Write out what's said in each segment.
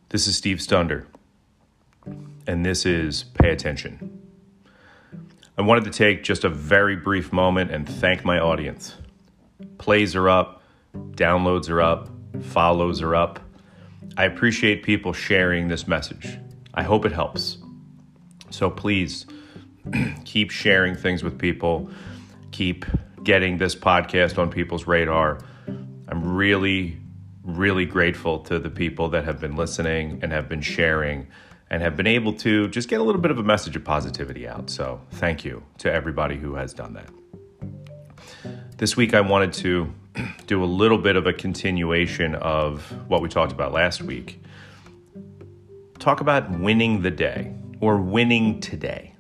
This is Steve Stunder, and this is Pay Attention. I wanted to take just a very brief moment and thank my audience. Plays are up, downloads are up, follows are up. I appreciate people sharing this message. I hope it helps. So please keep sharing things with people. Keep getting this podcast on people's radar. I'm really grateful to the people that have been listening and have been sharing and have been able to just get a little bit of a message of positivity out. So thank you to everybody who has done that. This week I wanted to do a little bit of a continuation of what we talked about last week. Talk about winning the day or winning today.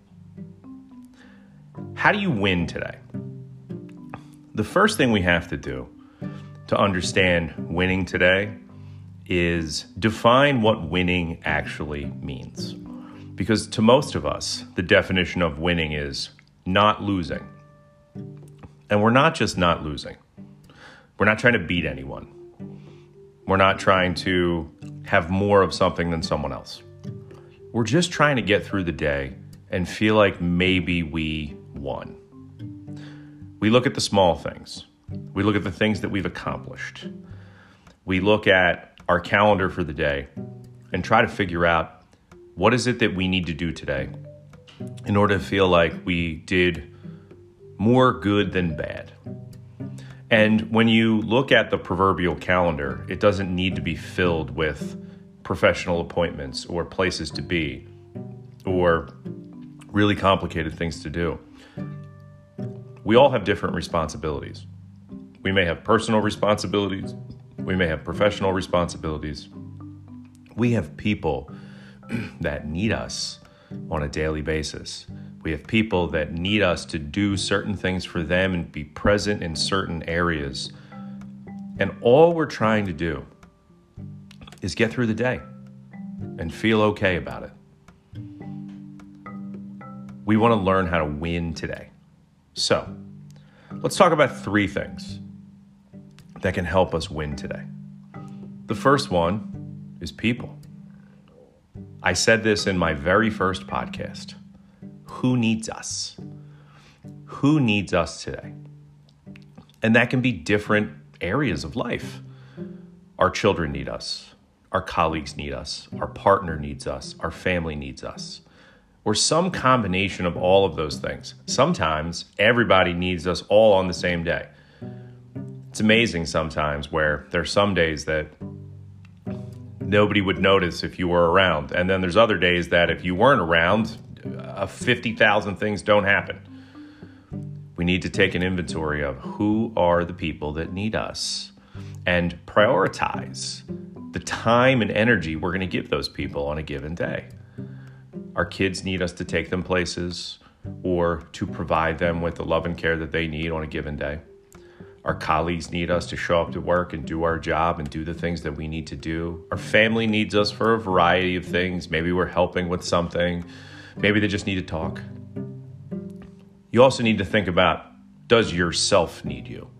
How do you win today? The first thing we have to do to understand winning today is define what winning actually means. Because to most of us, the definition of winning is not losing. And we're not just not losing. We're not trying to beat anyone. We're not trying to have more of something than someone else. We're just trying to get through the day and feel like maybe we won. We look at the small things. We look at the things that we've accomplished. We look at our calendar for the day and try to figure out what is it that we need to do today in order to feel like we did more good than bad. And when you look at the proverbial calendar, it doesn't need to be filled with professional appointments or places to be or really complicated things to do. We all have different responsibilities. We may have personal responsibilities. We may have professional responsibilities. We have people that need us on a daily basis. We have people that need us to do certain things for them and be present in certain areas. And all we're trying to do is get through the day and feel okay about it. We want to learn how to win today. So, let's talk about 3 things that can help us win today. The first one is people. I said this in my very first podcast. Who needs us? Who needs us today? And that can be different areas of life. Our children need us. Our colleagues need us. Our partner needs us. Our family needs us. Or some combination of all of those things. Sometimes everybody needs us all on the same day. It's amazing sometimes where there's some days that nobody would notice if you were around. And then there's other days that if you weren't around, 50,000 things don't happen. We need to take an inventory of who are the people that need us and prioritize the time and energy we're going to give those people on a given day. Our kids need us to take them places or to provide them with the love and care that they need on a given day. Our colleagues need us to show up to work and do our job and do the things that we need to do. Our family needs us for a variety of things. Maybe we're helping with something. Maybe they just need to talk. You also need to think about, does yourself need you?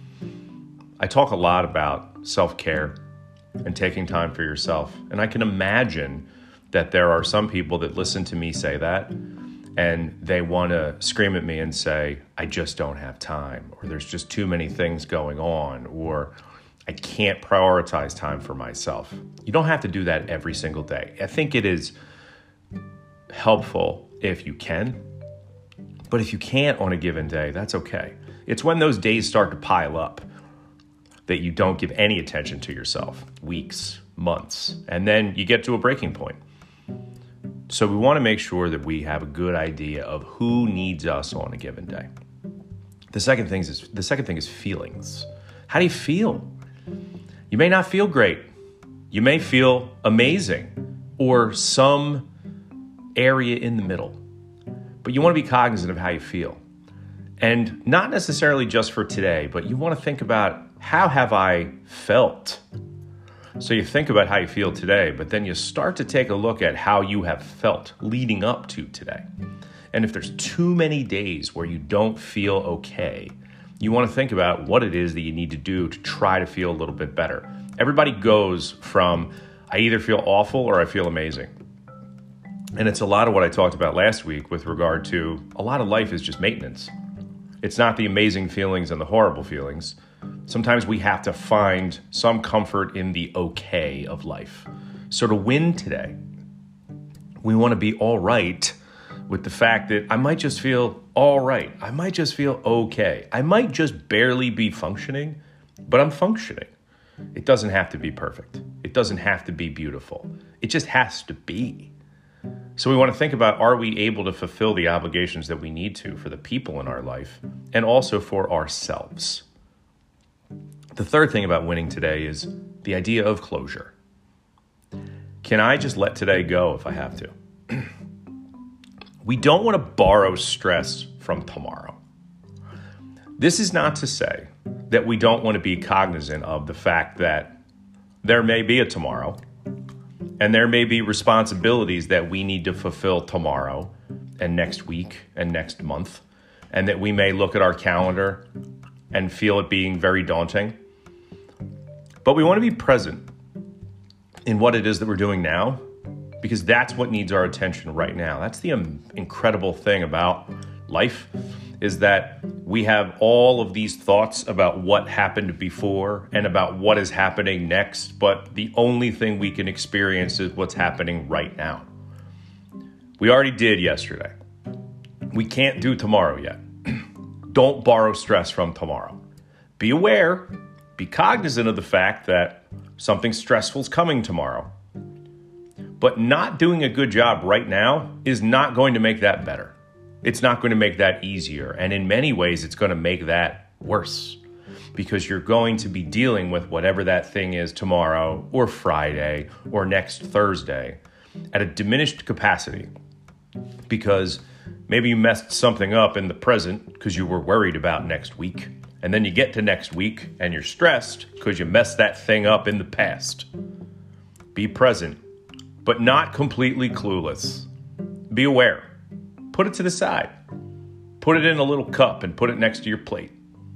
I talk a lot about self-care and taking time for yourself. And I can imagine that there are some people that listen to me say that and they want to scream at me and say, I just don't have time, or there's just too many things going on, or I can't prioritize time for myself. You don't have to do that every single day. I think it is helpful if you can, but if you can't on a given day, that's okay. It's when those days start to pile up that you don't give any attention to yourself, weeks, months, and then you get to a breaking point. So we want to make sure that we have a good idea of who needs us on a given day. The second thing is feelings. How do you feel? You may not feel great. You may feel amazing or some area in the middle. But you want to be cognizant of how you feel. And not necessarily just for today, but you want to think about, how have I felt? So you think about how you feel today, but then you start to take a look at how you have felt leading up to today. And if there's too many days where you don't feel okay, you want to think about what it is that you need to do to try to feel a little bit better. Everybody goes from, I either feel awful or I feel amazing. And it's a lot of what I talked about last week with regard to a lot of life is just maintenance. It's not the amazing feelings and the horrible feelings. Sometimes we have to find some comfort in the okay of life. So to win today, we want to be all right with the fact that I might just feel all right. I might just feel okay. I might just barely be functioning, but I'm functioning. It doesn't have to be perfect. It doesn't have to be beautiful. It just has to be. So we want to think about, are we able to fulfill the obligations that we need to for the people in our life and also for ourselves? The third thing about winning today is the idea of closure. Can I just let today go if I have to? We don't want to borrow stress from tomorrow. This is not to say that we don't want to be cognizant of the fact that there may be a tomorrow and there may be responsibilities that we need to fulfill tomorrow and next week and next month, and that we may look at our calendar and feel it being very daunting. But we want to be present in what it is that we're doing now, because that's what needs our attention right now. That's the incredible thing about life, is that we have all of these thoughts about what happened before and about what is happening next, but the only thing we can experience is what's happening right now. We already did yesterday. We can't do tomorrow yet. Don't borrow stress from tomorrow. Be aware, be cognizant of the fact that something stressful is coming tomorrow. But not doing a good job right now is not going to make that better. It's not going to make that easier. And in many ways, it's going to make that worse, because you're going to be dealing with whatever that thing is tomorrow or Friday or next Thursday at a diminished capacity, because maybe you messed something up in the present because you were worried about next week. And then you get to next week and you're stressed because you messed that thing up in the past. Be present, but not completely clueless. Be aware. Put it to the side. Put it in a little cup and put it next to your plate.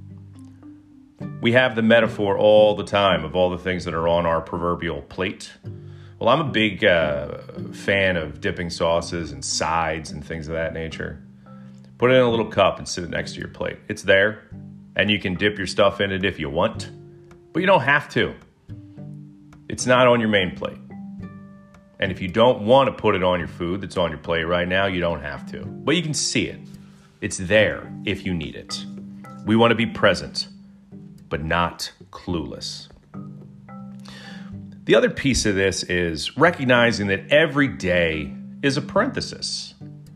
We have the metaphor all the time of all the things that are on our proverbial plate. Well, I'm a big fan of dipping sauces and sides and things of that nature. Put it in a little cup and sit it next to your plate. It's there, and you can dip your stuff in it if you want, but you don't have to. It's not on your main plate. And if you don't want to put it on your food that's on your plate right now, you don't have to. But you can see it. It's there if you need it. We want to be present, but not clueless. The other piece of this is recognizing that every day is a parenthesis,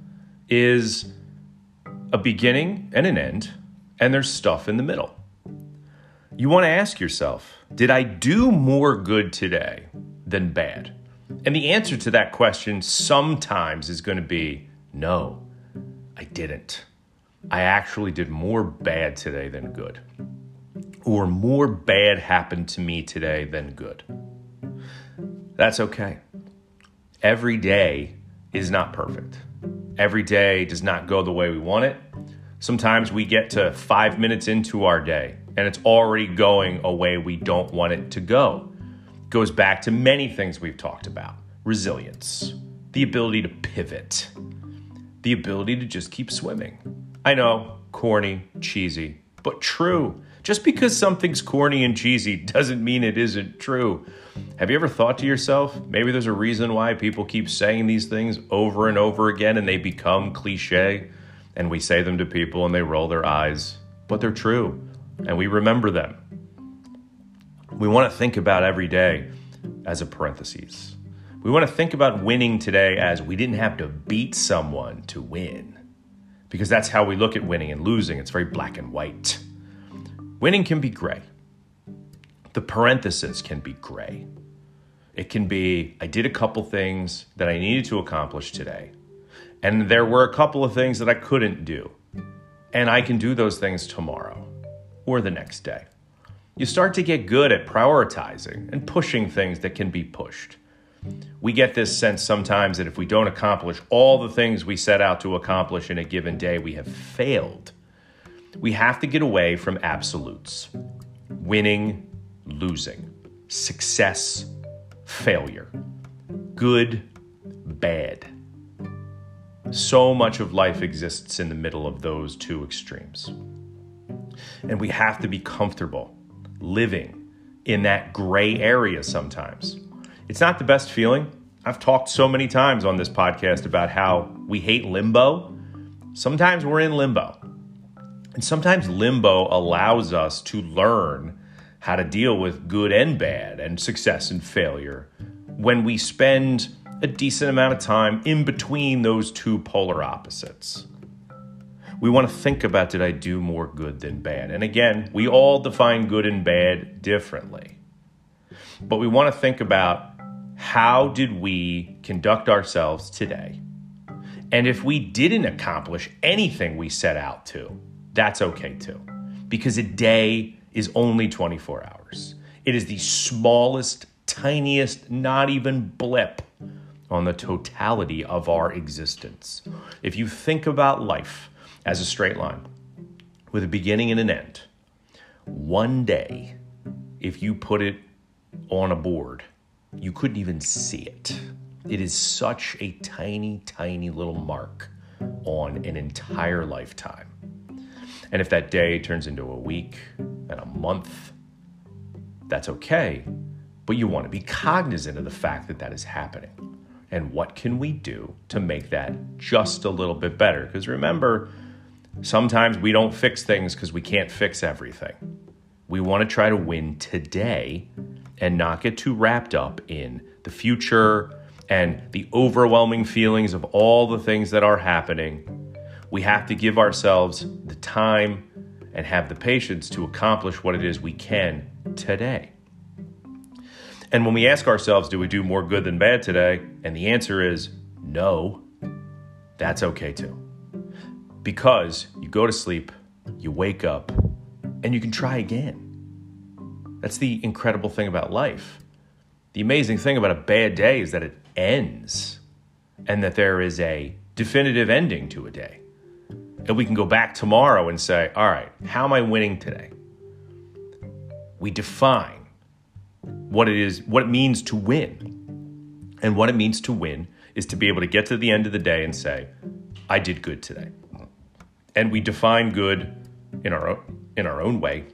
is a beginning and an end, and there's stuff in the middle. You want to ask yourself, did I do more good today than bad? And the answer to that question sometimes is going to be, no, I didn't. I actually did more bad today than good. Or more bad happened to me today than good. That's okay. Every day is not perfect. Every day does not go the way we want it. Sometimes we get to 5 minutes into our day and it's already going a way we don't want it to go. It goes back to many things we've talked about. Resilience, the ability to pivot, the ability to just keep swimming. I know, corny, cheesy, but true. Just because something's corny and cheesy doesn't mean it isn't true. Have you ever thought to yourself, maybe there's a reason why people keep saying these things over and over again and they become cliche, and we say them to people and they roll their eyes, but they're true and we remember them. We want to think about every day as a parenthesis. We want to think about winning today as we didn't have to beat someone to win, because that's how we look at winning and losing. It's very black and white. Winning can be gray. The parenthesis can be gray. It can be, I did a couple things that I needed to accomplish today, and there were a couple of things that I couldn't do, and I can do those things tomorrow or the next day. You start to get good at prioritizing and pushing things that can be pushed. We get this sense sometimes that if we don't accomplish all the things we set out to accomplish in a given day, we have failed. We have to get away from absolutes. Winning, losing, success, failure. Good, bad. So much of life exists in the middle of those two extremes. And we have to be comfortable living in that gray area sometimes. It's not the best feeling. I've talked so many times on this podcast about how we hate limbo. Sometimes we're in limbo. And sometimes limbo allows us to learn how to deal with good and bad and success and failure when we spend a decent amount of time in between those two polar opposites. We want to think about, did I do more good than bad? And again, we all define good and bad differently. But we want to think about, how did we conduct ourselves today? And if we didn't accomplish anything we set out to, that's okay too. Because a day is only 24 hours. It is the smallest, tiniest, not even blip on the totality of our existence. If you think about life as a straight line with a beginning and an end, one day, if you put it on a board, you couldn't even see it. It is such a tiny, tiny little mark on an entire lifetime. And if that day turns into a week and a month, that's okay. But you want to be cognizant of the fact that that is happening. And what can we do to make that just a little bit better? Because remember, sometimes we don't fix things because we can't fix everything. We want to try to win today and not get too wrapped up in the future and the overwhelming feelings of all the things that are happening. We have to give ourselves the time and have the patience to accomplish what it is we can today. And when we ask ourselves, do we do more good than bad today? And the answer is no, that's okay too. Because you go to sleep, you wake up, and you can try again. That's the incredible thing about life. The amazing thing about a bad day is that it ends and that there is a definitive ending to a day. And we can go back tomorrow and say, all right, how am I winning today? We define what it means to win. And what it means to win is to be able to get to the end of the day and say, I did good today. And we define good in our own way.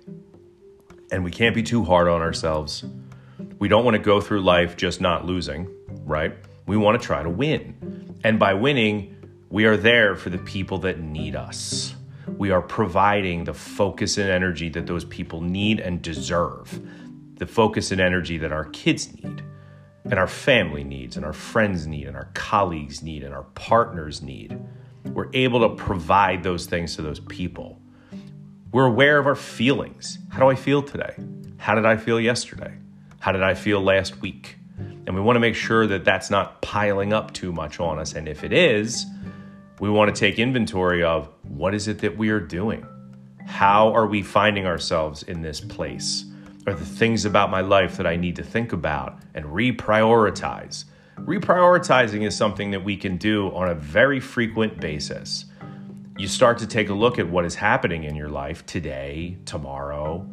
And we can't be too hard on ourselves. We don't want to go through life just not losing, right? We want to try to win. And by winning, we are there for the people that need us. We are providing the focus and energy that those people need and deserve. The focus and energy that our kids need, and our family needs, and our friends need, and our colleagues need, and our partners need. We're able to provide those things to those people. We're aware of our feelings. How do I feel today? How did I feel yesterday? How did I feel last week? And we want to make sure that that's not piling up too much on us. And if it is, we want to take inventory of what is it that we are doing? How are we finding ourselves in this place? Are the things about my life that I need to think about and reprioritize? Reprioritizing is something that we can do on a very frequent basis. You start to take a look at what is happening in your life today, tomorrow,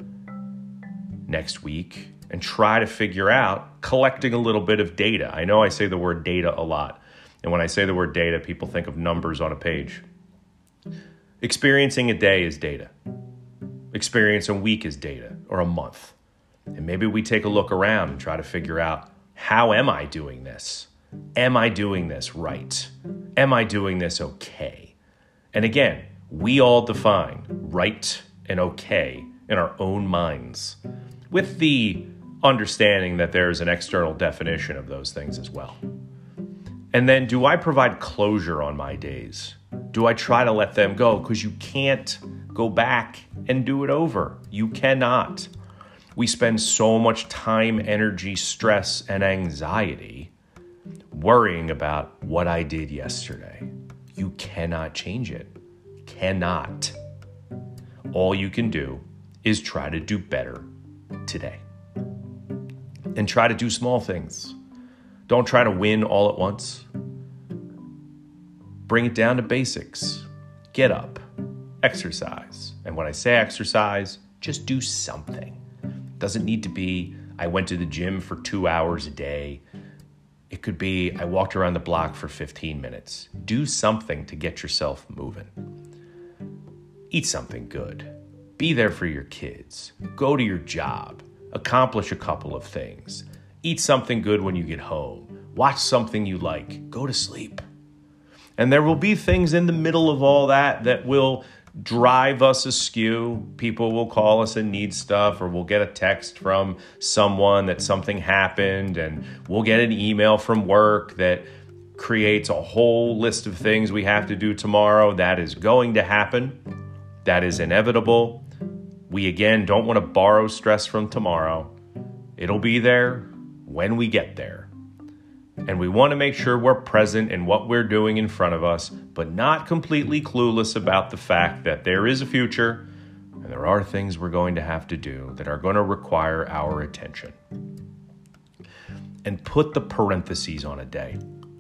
next week, and try to figure out collecting a little bit of data. I know I say the word data a lot. And when I say the word data, people think of numbers on a page. Experiencing a day is data. Experience a week is data, or a month. And maybe we take a look around and try to figure out, how am I doing this? Am I doing this right? Am I doing this okay? And again, we all define right and okay in our own minds, with the understanding that there's an external definition of those things as well. And then, do I provide closure on my days? Do I try to let them go? Because you can't go back and do it over. You cannot. We spend so much time, energy, stress, and anxiety worrying about what I did yesterday. You cannot change it. Cannot. All you can do is try to do better today. And try to do small things. Don't try to win all at once. Bring it down to basics. Get up, exercise. And when I say exercise, just do something. Doesn't need to be I went to the gym for 2 hours a day. It could be I walked around the block for 15 minutes. Do something to get yourself moving. Eat something good. Be there for your kids. Go to your job. Accomplish a couple of things. Eat something good when you get home. Watch something you like. Go to sleep. And there will be things in the middle of all that that will drive us askew. People will call us and need stuff, or we'll get a text from someone that something happened, and we'll get an email from work that creates a whole list of things we have to do tomorrow. That is going to happen. That is inevitable. We, again, don't want to borrow stress from tomorrow. It'll be there when we get there. And we want to make sure we're present in what we're doing in front of us, but not completely clueless about the fact that there is a future and there are things we're going to have to do that are going to require our attention. And put the parentheses on a day.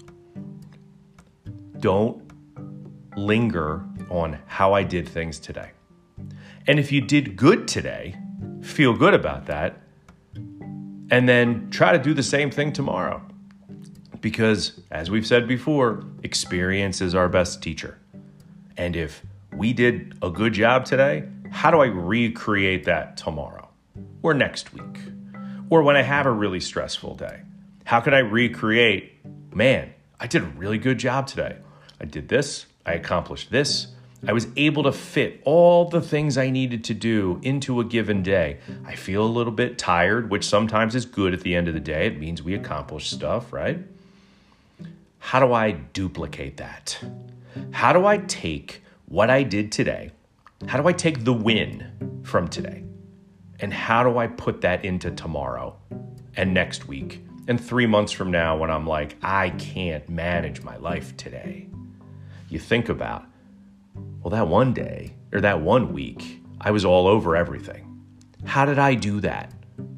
Don't linger on how I did things today. And if you did good today, feel good about that, and then try to do the same thing tomorrow. Because, as we've said before, experience is our best teacher. And if we did a good job today, how do I recreate that tomorrow or next week? Or when I have a really stressful day, how can I recreate, man, I did a really good job today. I did this, I accomplished this. I was able to fit all the things I needed to do into a given day. I feel a little bit tired, which sometimes is good at the end of the day. It means we accomplished stuff, right? How do I duplicate that? How do I take what I did today? How do I take the win from today? And how do I put that into tomorrow and next week and 3 months from now when I'm like, I can't manage my life today? You think about, well, that one day or that 1 week, I was all over everything. How did I do that?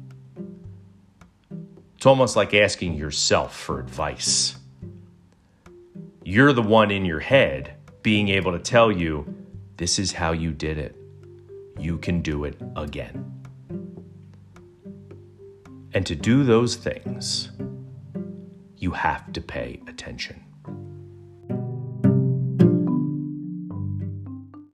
It's almost like asking yourself for advice. You're the one in your head being able to tell you, this is how you did it. You can do it again. And to do those things, you have to pay attention.